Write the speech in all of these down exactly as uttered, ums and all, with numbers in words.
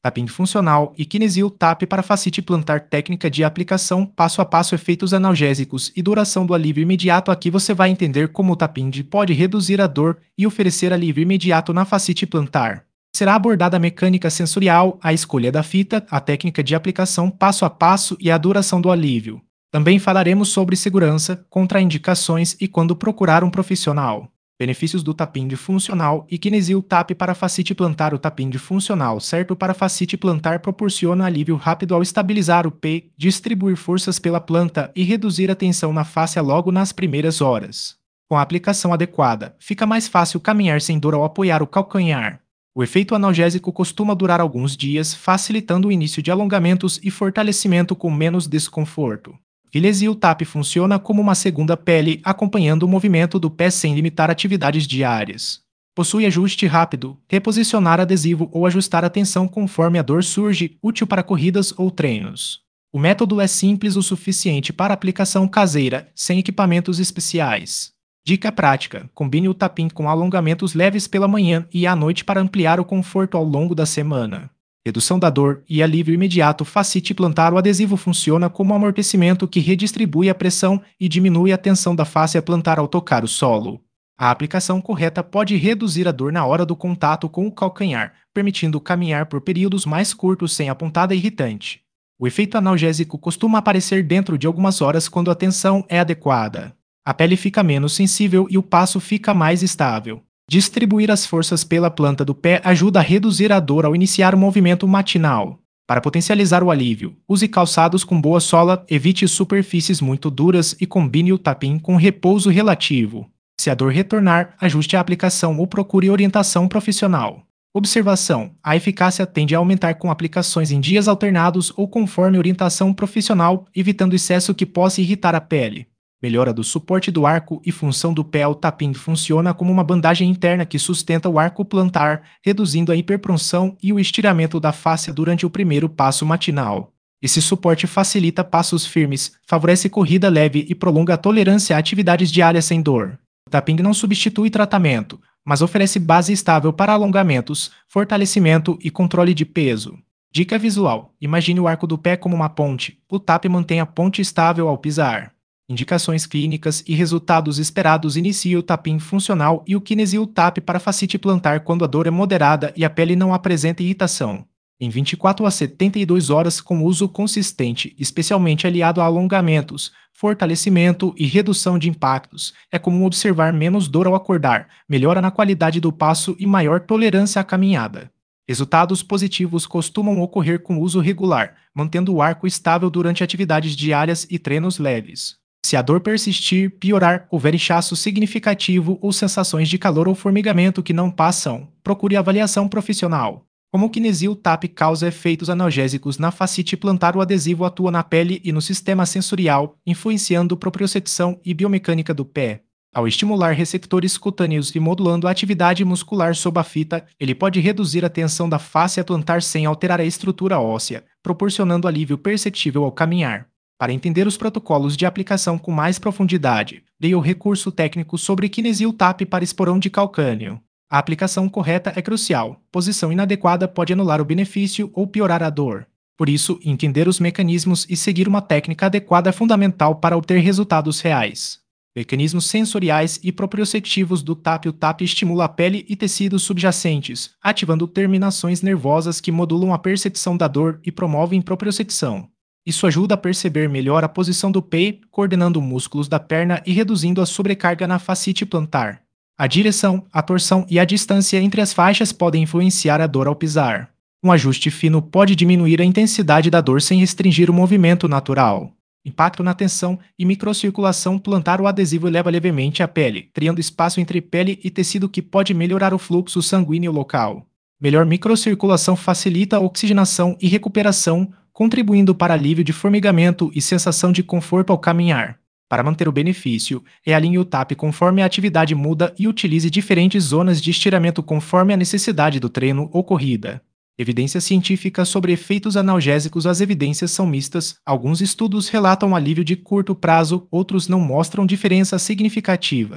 Tapping funcional e Kinesil Tap para Facite Plantar técnica de aplicação, passo a passo efeitos analgésicos e duração do alívio imediato. Aqui você vai entender como o tapping pode reduzir a dor e oferecer alívio imediato na facite plantar. Será abordada a mecânica sensorial, a escolha da fita, a técnica de aplicação passo a passo e a duração do alívio. Também falaremos sobre segurança, contraindicações e quando procurar um profissional. Benefícios do tapping funcional e Kinesil Tap para facite plantar. O tapping funcional, certo para facite plantar, proporciona alívio rápido ao estabilizar o pé, distribuir forças pela planta e reduzir a tensão na face logo nas primeiras horas. Com a aplicação adequada, fica mais fácil caminhar sem dor ao apoiar o calcanhar. O efeito analgésico costuma durar alguns dias, facilitando o início de alongamentos e fortalecimento com menos desconforto. Kinesil Tap funciona como uma segunda pele, acompanhando o movimento do pé sem limitar atividades diárias. Possui ajuste rápido, reposicionar adesivo ou ajustar a tensão conforme a dor surge, útil para corridas ou treinos. O método é simples o suficiente para aplicação caseira, sem equipamentos especiais. Dica prática: combine o tapping com alongamentos leves pela manhã e à noite para ampliar o conforto ao longo da semana. Redução da dor e alívio imediato. Facite plantar. O adesivo funciona como um amortecimento que redistribui a pressão e diminui a tensão da face plantar ao tocar o solo. A aplicação correta pode reduzir a dor na hora do contato com o calcanhar, permitindo caminhar por períodos mais curtos sem a pontada irritante. O efeito analgésico costuma aparecer dentro de algumas horas quando a tensão é adequada. A pele fica menos sensível e o passo fica mais estável. Distribuir as forças pela planta do pé ajuda a reduzir a dor ao iniciar o movimento matinal. Para potencializar o alívio, use calçados com boa sola, evite superfícies muito duras e combine o tapping com repouso relativo. Se a dor retornar, ajuste a aplicação ou procure orientação profissional. Observação: a eficácia tende a aumentar com aplicações em dias alternados ou conforme orientação profissional, evitando excesso que possa irritar a pele. Melhora do suporte do arco e função do pé. O tapping funciona como uma bandagem interna que sustenta o arco plantar, reduzindo a hiperpunção e o estiramento da face durante o primeiro passo matinal. Esse suporte facilita passos firmes, favorece corrida leve e prolonga a tolerância a atividades diárias sem dor. O tapping não substitui tratamento, mas oferece base estável para alongamentos, fortalecimento e controle de peso. Dica visual: imagine o arco do pé como uma ponte. O tap mantém a ponte estável ao pisar. Indicações clínicas e resultados esperados. Inicie o tapping funcional e o Kinesil Tap para facite plantar quando a dor é moderada e a pele não apresenta irritação. Em vinte e quatro a setenta e duas horas com uso consistente, especialmente aliado a alongamentos, fortalecimento e redução de impactos, é comum observar menos dor ao acordar, melhora na qualidade do passo e maior tolerância à caminhada. Resultados positivos costumam ocorrer com uso regular, mantendo o arco estável durante atividades diárias e treinos leves. Se a dor persistir, piorar, houver inchaço significativo ou sensações de calor ou formigamento que não passam, procure avaliação profissional. Como o Kinesil Tap causa efeitos analgésicos na facite plantar, o adesivo atua na pele e no sistema sensorial, influenciando propriocepção e biomecânica do pé. Ao estimular receptores cutâneos e modulando a atividade muscular sob a fita, ele pode reduzir a tensão da face plantar sem alterar a estrutura óssea, proporcionando alívio perceptível ao caminhar. Para entender os protocolos de aplicação com mais profundidade, leia o recurso técnico sobre Kinesil Tap para esporão de calcânio. A aplicação correta é crucial. Posição inadequada pode anular o benefício ou piorar a dor. Por isso, entender os mecanismos e seguir uma técnica adequada é fundamental para obter resultados reais. Mecanismos sensoriais e proprioceptivos do tap. O tap estimula a pele e tecidos subjacentes, ativando terminações nervosas que modulam a percepção da dor e promovem propriocepção. Isso ajuda a perceber melhor a posição do pé, coordenando músculos da perna e reduzindo a sobrecarga na facite plantar. A direção, a torção e a distância entre as faixas podem influenciar a dor ao pisar. Um ajuste fino pode diminuir a intensidade da dor sem restringir o movimento natural. Impacto na tensão e microcirculação plantar. O adesivo eleva levemente a pele, criando espaço entre pele e tecido que pode melhorar o fluxo sanguíneo local. Melhor microcirculação facilita a oxigenação e recuperação, contribuindo para alívio de formigamento e sensação de conforto ao caminhar. Para manter o benefício, realinhe o tap conforme a atividade muda e utilize diferentes zonas de estiramento conforme a necessidade do treino ou corrida. Evidências científicas sobre efeitos analgésicos. As evidências são mistas. Alguns estudos relatam alívio de curto prazo, outros não mostram diferença significativa.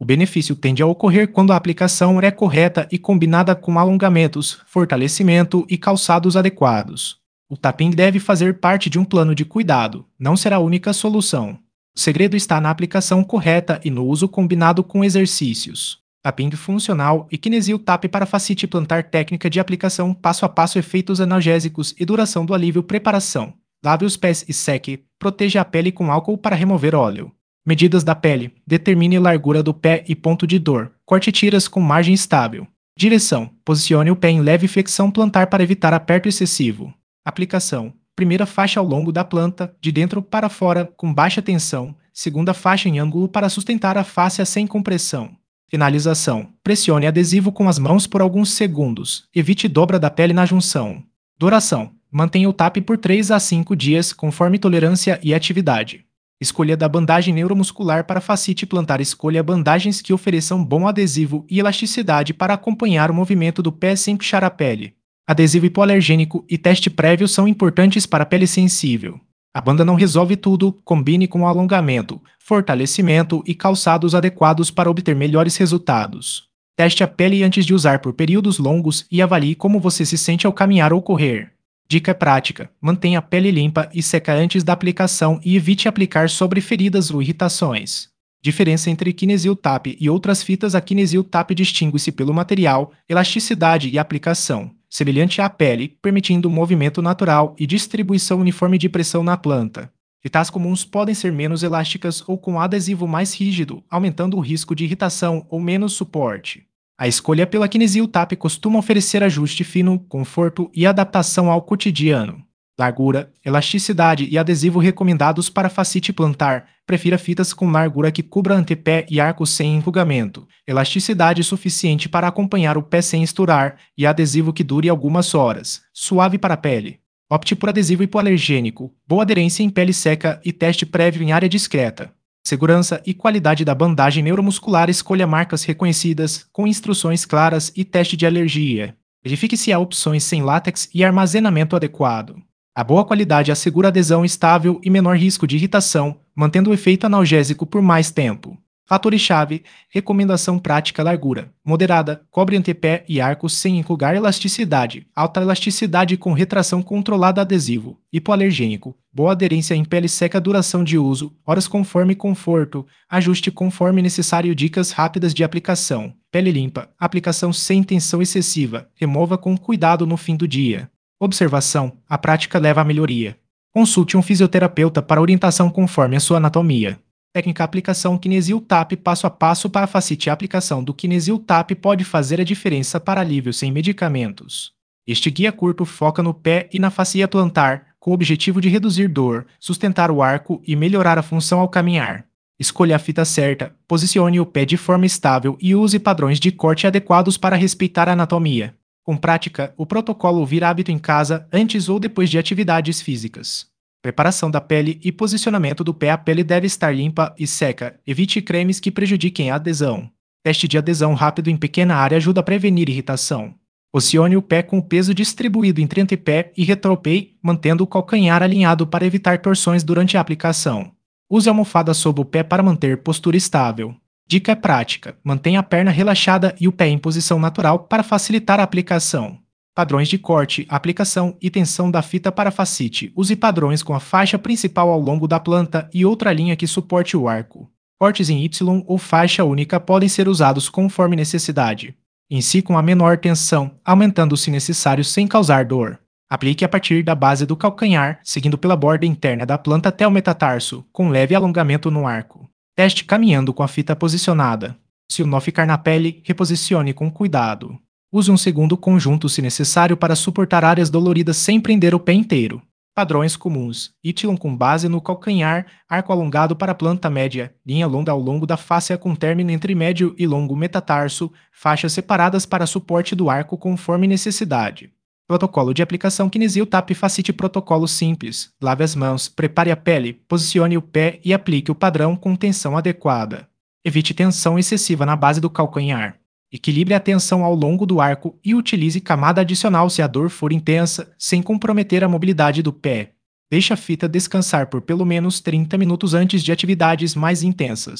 O benefício tende a ocorrer quando a aplicação é correta e combinada com alongamentos, fortalecimento e calçados adequados. O tapping deve fazer parte de um plano de cuidado, não será a única solução. O segredo está na aplicação correta e no uso combinado com exercícios. Tapping funcional e Kinesio Tap para fascite plantar técnica de aplicação passo a passo efeitos analgésicos e duração do alívio preparação. Lave os pés e seque, proteja a pele com álcool para remover óleo. Medidas da pele, determine largura do pé e ponto de dor, corte tiras com margem estável. Direção, posicione o pé em leve flexão plantar para evitar aperto excessivo. Aplicação, primeira faixa ao longo da planta, de dentro para fora, com baixa tensão, segunda faixa em ângulo para sustentar a fáscia sem compressão. Finalização. Pressione adesivo com as mãos por alguns segundos. Evite dobra da pele na junção. Duração. Mantenha o tap por três a cinco dias, conforme tolerância e atividade. Escolha da bandagem neuromuscular para fascite plantar. Escolha bandagens que ofereçam bom adesivo e elasticidade para acompanhar o movimento do pé sem puxar a pele. Adesivo hipoalergênico e teste prévio são importantes para a pele sensível. A banda não resolve tudo, combine com alongamento, fortalecimento e calçados adequados para obter melhores resultados. Teste a pele antes de usar por períodos longos e avalie como você se sente ao caminhar ou correr. Dica prática: mantenha a pele limpa e seca antes da aplicação e evite aplicar sobre feridas ou irritações. Diferença entre Kinesio Tap e outras fitas: a Kinesio Tap distingue-se pelo material, elasticidade e aplicação, semelhante à pele, permitindo um movimento natural e distribuição uniforme de pressão na planta. Fitas comuns podem ser menos elásticas ou com adesivo mais rígido, aumentando o risco de irritação ou menos suporte. A escolha pela Kinesio Tap costuma oferecer ajuste fino, conforto e adaptação ao cotidiano. Largura, elasticidade e adesivo recomendados para fascite plantar. Prefira fitas com largura que cubra antepé e arco sem enrugamento, elasticidade suficiente para acompanhar o pé sem estourar e adesivo que dure algumas horas, suave para a pele. Opte por adesivo hipoalergênico, boa aderência em pele seca e teste prévio em área discreta. Segurança e qualidade da bandagem neuromuscular. Escolha marcas reconhecidas, com instruções claras e teste de alergia. Verifique se há opções sem látex e armazenamento adequado. A boa qualidade assegura adesão estável e menor risco de irritação, mantendo o efeito analgésico por mais tempo. Fatores-chave: recomendação prática. Largura moderada, cobre antepé e arco sem enrugar. Elasticidade, alta elasticidade com retração controlada. Adesivo hipoalergênico, boa aderência em pele seca. Duração de uso, horas conforme conforto, ajuste conforme necessário. Dicas rápidas de aplicação: pele limpa, aplicação sem tensão excessiva, remova com cuidado no fim do dia. Observação: a prática leva à melhoria. Consulte um fisioterapeuta para orientação conforme a sua anatomia. Técnica: aplicação Kinesio Tap passo a passo para fascite. A aplicação do Kinesio Tap pode fazer a diferença para alívio sem medicamentos. Este guia curto foca no pé e na fascia plantar, com o objetivo de reduzir dor, sustentar o arco e melhorar a função ao caminhar. Escolha a fita certa, posicione o pé de forma estável e use padrões de corte adequados para respeitar a anatomia. Com prática, o protocolo vira hábito em casa, antes ou depois de atividades físicas. Preparação da pele e posicionamento do pé. A pele deve estar limpa e seca. Evite cremes que prejudiquem a adesão. Teste de adesão rápido em pequena área ajuda a prevenir irritação. Posicione o pé com o peso distribuído entre antepé e retropé, mantendo o calcanhar alinhado para evitar torções durante a aplicação. Use a almofada sob o pé para manter postura estável. Dica prática: mantenha a perna relaxada e o pé em posição natural para facilitar a aplicação. Padrões de corte, aplicação e tensão da fita para fascite. Use padrões com a faixa principal ao longo da planta e outra linha que suporte o arco. Cortes em Y ou faixa única podem ser usados conforme necessidade. Inicie com a menor tensão, aumentando se necessário sem causar dor. Aplique a partir da base do calcanhar, seguindo pela borda interna da planta até o metatarso, com leve alongamento no arco. Teste caminhando com a fita posicionada. Se o nó ficar na pele, reposicione com cuidado. Use um segundo conjunto se necessário para suportar áreas doloridas sem prender o pé inteiro. Padrões comuns: Y com base no calcanhar, arco alongado para planta média, linha longa ao longo da fáscia com término entre médio e longo metatarso, faixas separadas para suporte do arco conforme necessidade. Protocolo de aplicação Kinesio Tap Fascite. Protocolo simples: lave as mãos, prepare a pele, posicione o pé e aplique o padrão com tensão adequada. Evite tensão excessiva na base do calcanhar. Equilibre a tensão ao longo do arco e utilize camada adicional se a dor for intensa, sem comprometer a mobilidade do pé. Deixe a fita descansar por pelo menos trinta minutos antes de atividades mais intensas.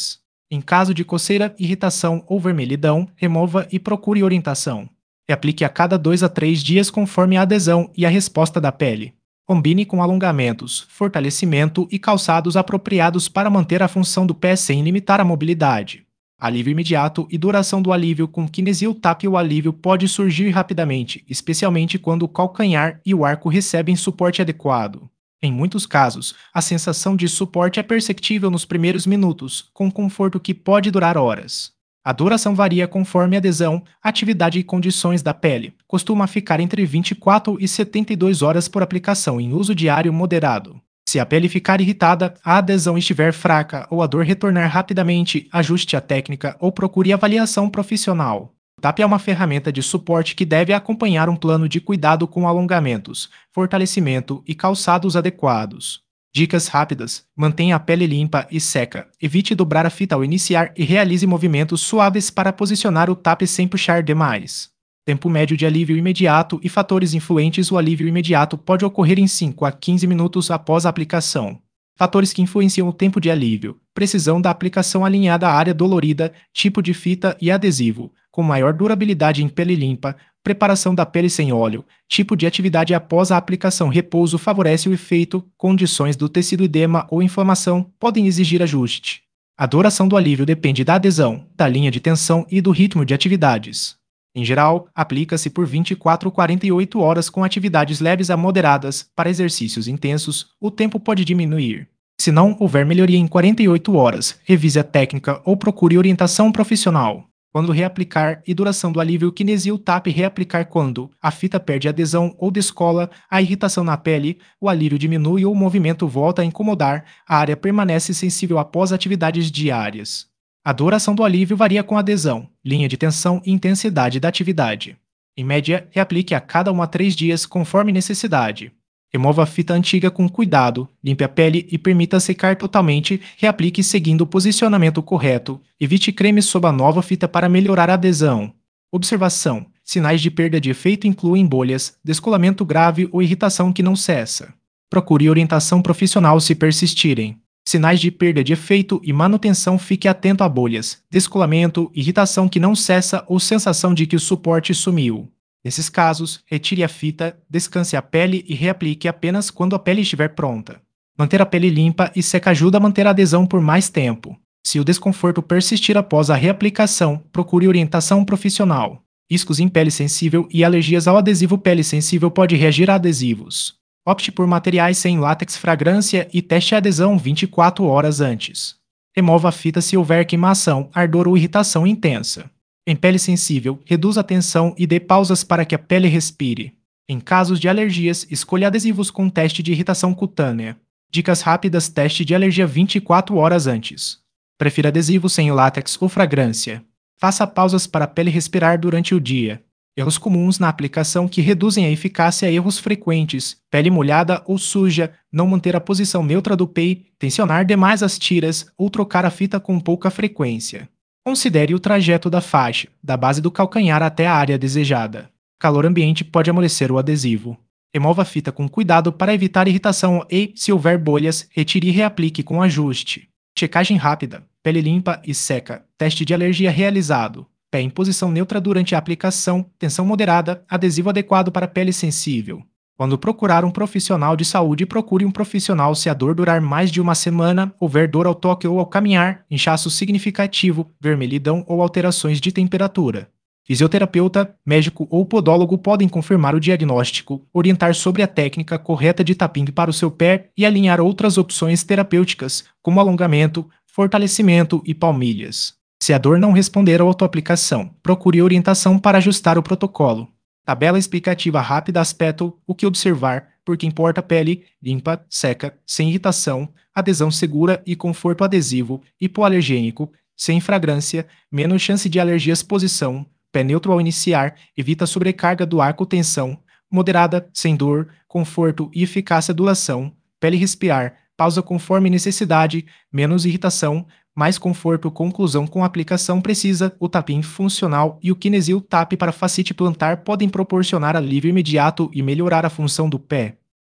Em caso de coceira, irritação ou vermelhidão, remova e procure orientação. E aplique a cada dois a três dias conforme a adesão e a resposta da pele. Combine com alongamentos, fortalecimento e calçados apropriados para manter a função do pé sem limitar a mobilidade. Alívio imediato e duração do alívio com Kinesil Tap. O alívio pode surgir rapidamente, especialmente quando o calcanhar e o arco recebem suporte adequado. Em muitos casos, a sensação de suporte é perceptível nos primeiros minutos, com conforto que pode durar horas. A duração varia conforme a adesão, atividade e condições da pele. Costuma ficar entre vinte e quatro e setenta e duas horas por aplicação em uso diário moderado. Se a pele ficar irritada, a adesão estiver fraca ou a dor retornar rapidamente, ajuste a técnica ou procure avaliação profissional. O TAP é uma ferramenta de suporte que deve acompanhar um plano de cuidado com alongamentos, fortalecimento e calçados adequados. Dicas rápidas: mantenha a pele limpa e seca, evite dobrar a fita ao iniciar e realize movimentos suaves para posicionar o TAP sem puxar demais. Tempo médio de alívio imediato e fatores influentes. O alívio imediato pode ocorrer em cinco a quinze minutos após a aplicação. Fatores que influenciam o tempo de alívio: precisão da aplicação alinhada à área dolorida, tipo de fita e adesivo, com maior durabilidade em pele limpa, preparação da pele sem óleo, tipo de atividade após a aplicação. Repouso favorece o efeito, condições do tecido. Edema ou inflamação podem exigir ajuste. A duração do alívio depende da adesão, da linha de tensão e do ritmo de atividades. Em geral, aplica-se por vinte e quatro a quarenta e oito horas com atividades leves a moderadas. Para exercícios intensos, o tempo pode diminuir. Se não houver melhoria em quarenta e oito horas, revise a técnica ou procure orientação profissional. Quando reaplicar e duração do alívio Kinesil Tap. Reaplicar quando a fita perde adesão ou descola, a irritação na pele, o alívio diminui ou o movimento volta a incomodar, a área permanece sensível após atividades diárias. A duração do alívio varia com adesão, linha de tensão e intensidade da atividade. Em média, reaplique a cada um a três dias conforme necessidade. Remova a fita antiga com cuidado, limpe a pele e permita secar totalmente. Reaplique seguindo o posicionamento correto. Evite creme sob a nova fita para melhorar a adesão. Observação: sinais de perda de efeito incluem bolhas, descolamento grave ou irritação que não cessa. Procure orientação profissional se persistirem. Sinais de perda de efeito e manutenção: fique atento a bolhas, descolamento, irritação que não cessa ou sensação de que o suporte sumiu. Nesses casos, retire a fita, descanse a pele e reaplique apenas quando a pele estiver pronta. Manter a pele limpa e seca ajuda a manter a adesão por mais tempo. Se o desconforto persistir após a reaplicação, procure orientação profissional. Riscos em pele sensível e alergias ao adesivo. Pele sensível pode reagir a adesivos. Opte por materiais sem látex. Fragrância e teste a adesão vinte e quatro horas antes. Remova a fita se houver queimação, ardor ou irritação intensa. Em pele sensível, reduza a tensão e dê pausas para que a pele respire. Em casos de alergias, escolha adesivos com teste de irritação cutânea. Dicas rápidas: teste de alergia vinte e quatro horas antes. Prefira adesivos sem látex ou fragrância. Faça pausas para a pele respirar durante o dia. Erros comuns na aplicação que reduzem a eficácia: erros frequentes, pele molhada ou suja, não manter a posição neutra do pé, tensionar demais as tiras ou trocar a fita com pouca frequência. Considere o trajeto da faixa, da base do calcanhar até a área desejada. Calor ambiente pode amolecer o adesivo. Remova a fita com cuidado para evitar irritação e, se houver bolhas, retire e reaplique com ajuste. Checagem rápida: pele limpa e seca, teste de alergia realizado. Pé em posição neutra durante a aplicação, tensão moderada, adesivo adequado para pele sensível. Quando procurar um profissional de saúde, procure um profissional se a dor durar mais de uma semana, houver dor ao toque ou ao caminhar, inchaço significativo, vermelhidão ou alterações de temperatura. Fisioterapeuta, médico ou podólogo podem confirmar o diagnóstico, orientar sobre a técnica correta de tapping para o seu pé e alinhar outras opções terapêuticas, como alongamento, fortalecimento e palmilhas. Se a dor não responder à autoaplicação, procure orientação para ajustar o protocolo. Tabela explicativa rápida: aspecto, o que observar, porque importa: pele limpa, seca, sem irritação, adesão segura e conforto adesivo, hipoalergênico, sem fragrância, menos chance de alergias. Posição: pé neutro ao iniciar, evita sobrecarga do arco. Tensão moderada, sem dor, conforto e eficácia. Duração: pele respirar, pausa conforme necessidade, menos irritação, mais conforto. Conclusão: com a aplicação precisa, o tapping funcional e o Kinesil Tap para fascite plantar podem proporcionar alívio imediato e melhorar a função do pé.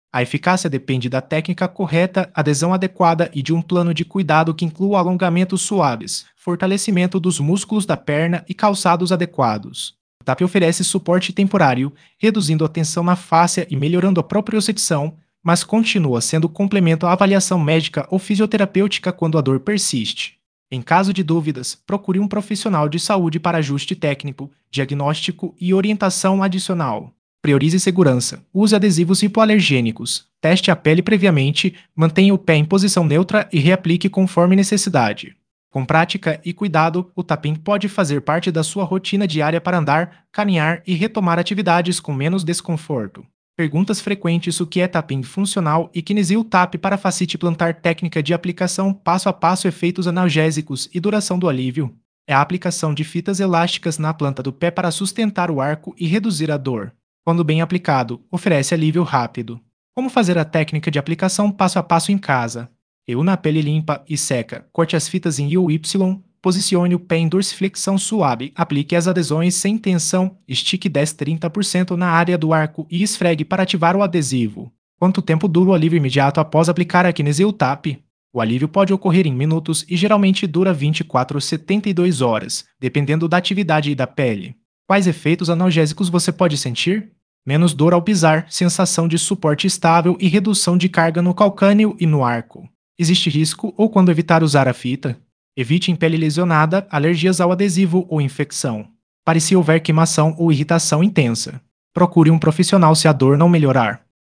A eficácia depende da técnica correta, adesão adequada e de um plano de cuidado que inclua alongamentos suaves, fortalecimento dos músculos da perna e calçados adequados. O TAP oferece suporte temporário, reduzindo a tensão na fáscia e melhorando a propriocepção, mas continua sendo complemento à avaliação médica ou fisioterapêutica quando a dor persiste. Em caso de dúvidas, procure um profissional de saúde para ajuste técnico, diagnóstico e orientação adicional. Priorize segurança. Use adesivos hipoalergênicos. Teste a pele previamente, mantenha o pé em posição neutra e reaplique conforme necessidade. Com prática e cuidado, o tapping pode fazer parte da sua rotina diária para andar, caminhar e retomar atividades com menos desconforto. Perguntas frequentes: o que é tapping funcional e Kinesio Tap para facite plantar, técnica de aplicação, passo a passo, efeitos analgésicos e duração do alívio. É a aplicação de fitas elásticas na planta do pé para sustentar o arco e reduzir a dor. Quando bem aplicado, oferece alívio rápido. Como fazer a técnica de aplicação passo a passo em casa? Reúna a pele limpa e seca, corte as fitas em U Y, posicione o pé em dorsiflexão suave, aplique as adesões sem tensão, estique dez a trinta por cento na área do arco e esfregue para ativar o adesivo. Quanto tempo dura o alívio imediato após aplicar a Kinesio Tap? O alívio pode ocorrer em minutos e geralmente dura vinte e quatro a setenta e duas horas, dependendo da atividade e da pele. Quais efeitos analgésicos você pode sentir? Menos dor ao pisar, sensação de suporte estável e redução de carga no calcâneo e no arco. Existe risco ou quando evitar usar a fita? Evite em pele lesionada, alergias ao adesivo ou infecção. Pare se houver queimação ou irritação intensa. Procure um profissional se a dor não melhorar.